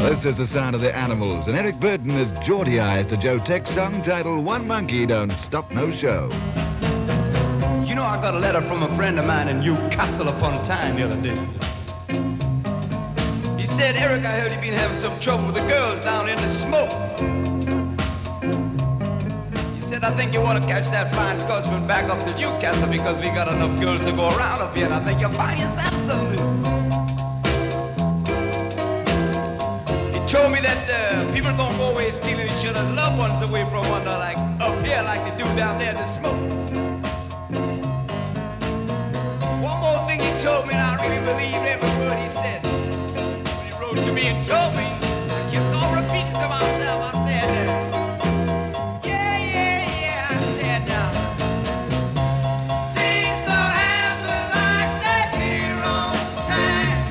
This is the sound of the animals, and Eric Burton is Geordie Eyes to Joe Tex song titled One Monkey Don't Stop No Show. You know, I got a letter from a friend of mine in Newcastle upon Tyne the other day. He said, Eric, I heard you've been having some trouble with the girls down in the smoke. He said, I think you want to catch that fine Scotsman back up to Newcastle because we got enough girls to go around up here, and I think you'll find yourself something. He told me that people don't go away stealing each other's loved ones away from one another like up here like they do down there in the smoke. One more thing he told me, and I really believed every word he said. When he wrote to me and told me, I kept on repeating to myself, I said, yeah, I said, now. Things don't happen like that here on time.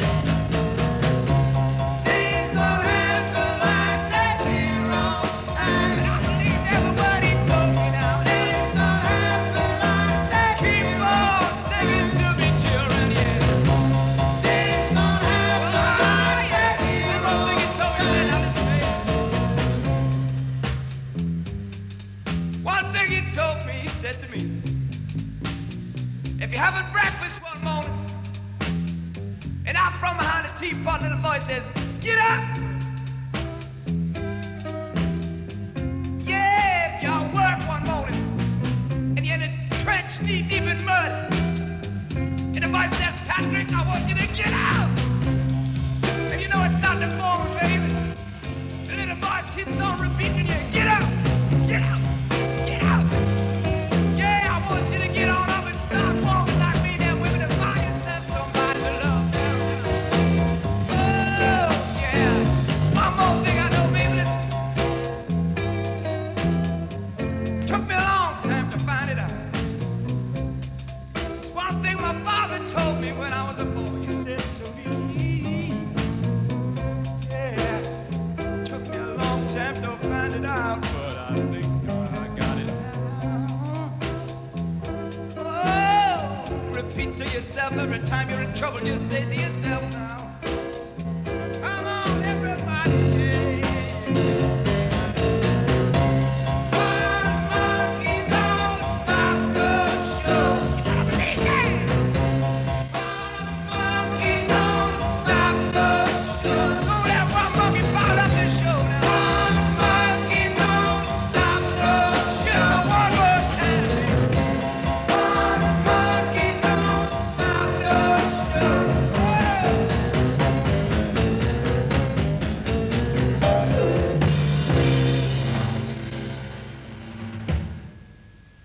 Things don't happen like that here on time. And I believed every word he told me now. Things don't happen like that. Keep on singing to me, children, yeah. Things don't happen like that here on time. One thing he told me, said, now listen, baby. One thing he told me, he said to me, if you're having breakfast one morning, and out from behind the teapot, little voice says, get up! Yeah, if you're at work one morning, and you're in a trench knee deep in mud, and the voice says, Patrick, I want you to get out! And you know it's not the morning, baby. The little voice keeps on repeating you, get out! Get out! Get out! Yeah, I want you to get on up and start walking like me, them women, and find yourself somebody to love. Oh, yeah. It's one more thing I know, baby. Listen. Took me a long time to find it out. It's one thing my father told me when I was a boy. He said to me, yeah, took me a long time to find it out, but I think I got it now. Oh, repeat to yourself every time you're in trouble. Just say to yourself now.